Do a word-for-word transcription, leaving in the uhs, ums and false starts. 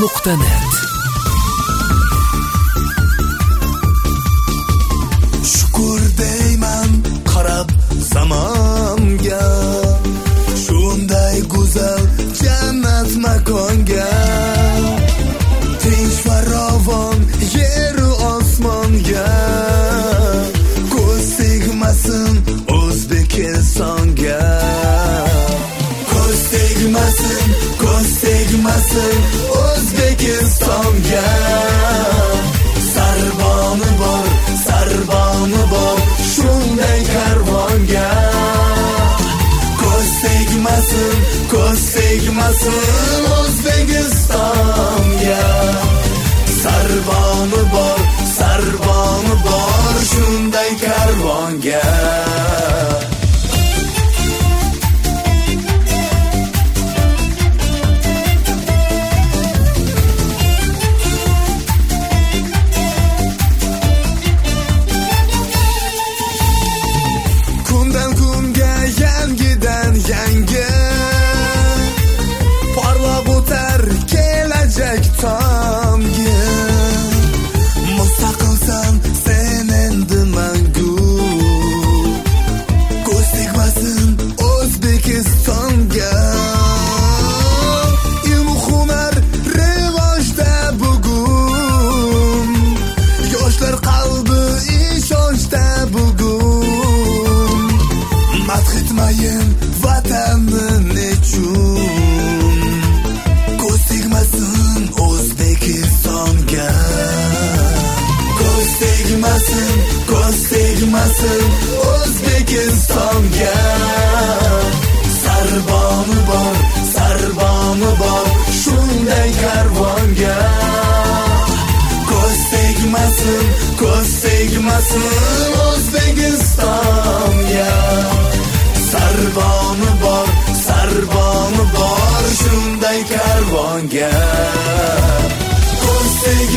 nuqta net. Shukr deyman qarab zamonga, shunday go'zal jannat makonga, tinch va ravon yeru osmonga, ko'z tegmasin O'zbekistonga, ko'z tegmasin, ko'z tegmasin O'zbekistonga. Sarboni bor, sarboni bor shunday karvonga, ko'z tegmasin, ko'z tegmasin O'zbekistonga. Sarboni bor, sarboni bor shunday karvonga. Mustaqilsan sen endi mangu, ko'z tegmasin O'zbekistonga. Ilm hunar rivojda bugun, yoshlar qalbi ishonchda bugun. Madh etmayin vatanni nechun, ko'z tegmasin O'zbekistonga. Ko'z tegmasin, ko'z tegmasin O'zbekistonga. Sarboni bor, sarboni bor shunday karvonga, ko'z tegmasin, ko'z tegmasin O'zbekistonga. Sarboni bor, sarboni bor shunday karvonga, ko'z tegmasin